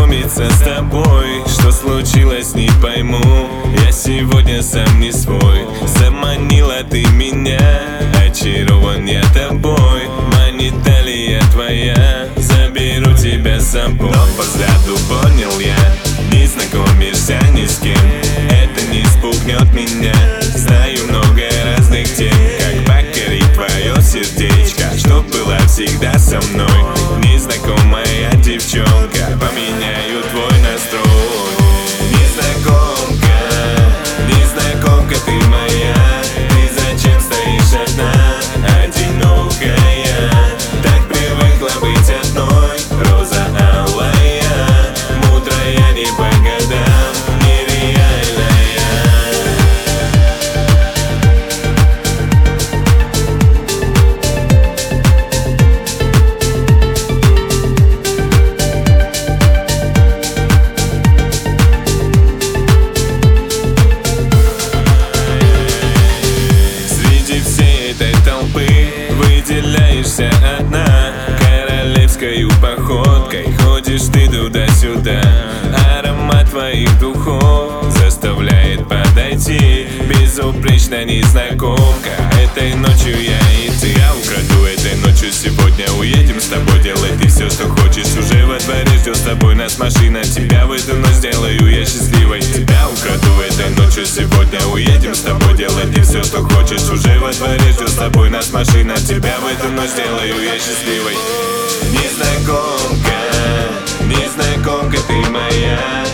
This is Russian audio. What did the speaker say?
познакомиться с тобой. Что случилось, не пойму. Я сегодня сам не свой. Заманила ты меня, очарован я тобой. Манит талия твоя, заберу тебя с собой. Но по взгляду понял я, не знакомишься ни с кем. Это не спугнет меня. Знаю много разных тем, как покорить твое сердечко, чтоб была всегда со мной. Незнакомая девчонка, поменяю твой настрой. Незнакомка, незнакомка ты моя. Ты зачем стоишь одна, одинокая? Так привыкла быть одной, роза алая, мудрая не по годам, нереальная. Выделяешься одна, королевскою походкой ходишь ты туда-сюда. Аромат твоих духов заставляет подойти. Безупречная незнакомка, этой ночью я и ты. Я украду этой ночью, сегодня уедем с тобой. Делай ты все, что хочешь, уже во дворе ждет с тобой нас машина. Тебя в эту ночь сделаю я счастливой. Тебя украду этой ночью, сегодня уедем с тобой. Делай ты все, что хочешь, уже во дворе ждет с тобой нас машина. Тебя в эту ночь сделаю я счастливой. Незнакомка, незнакомка ты моя.